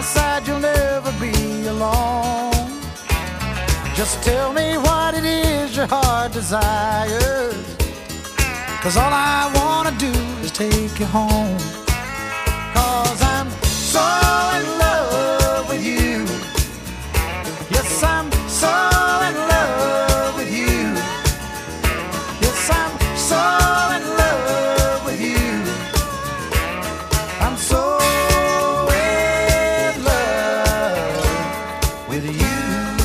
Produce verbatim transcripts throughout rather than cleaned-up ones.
side, you'll never be alone. Just tell me what it is your heart desires, 'cause all I wanna do is take you home. 'Cause I'm so in love with you. Yes, I'm so in love with you. Yes, I'm so in love with you. I'm so in love with you.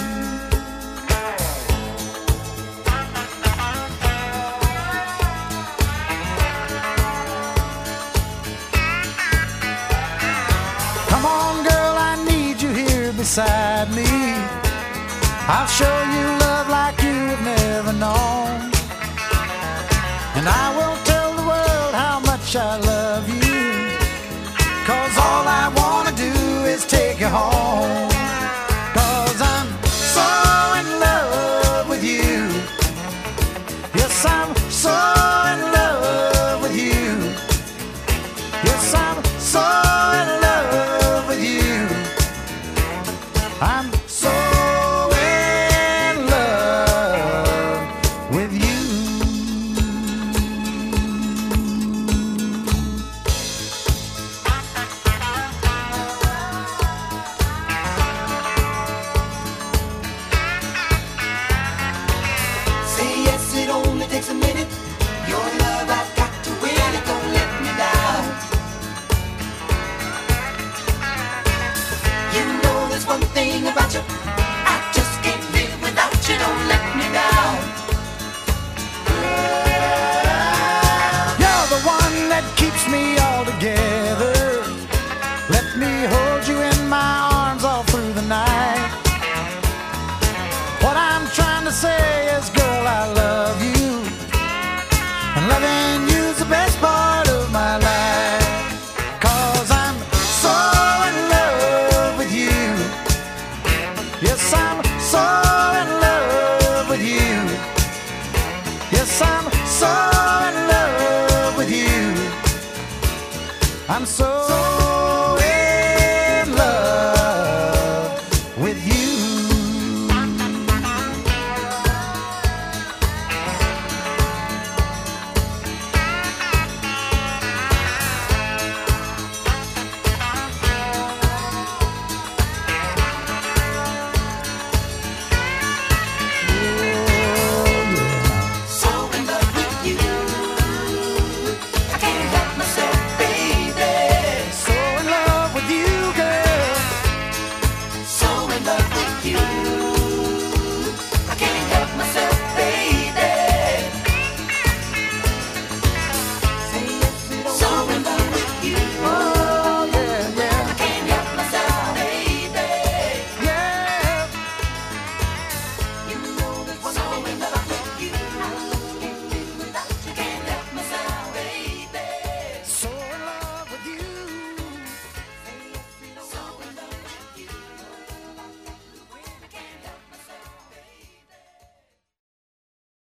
Come on, girl, I need you here beside me. I'll show you love like you've never known. And I will tell the world how much I love you, 'cause all I wanna do is take you home. 'Cause I'm so in love with you. Yes, I'm so in love with you. Yes, I'm so in love with you. I'm so in love with you. Say yes, it only takes a minute. Your love, I've got to win it. Don't let me down. You know there's one thing about you, I just can't live without you. Don't let me down. You're the one that keeps me all together. Let me hold you in my arms all through the night. What I'm trying to say is, girl, I love you, and loving you's the best part of my life. 'Cause I'm so in love with you. Yes, I'm so in love with you. Yes, I'm so in love with you. I'm so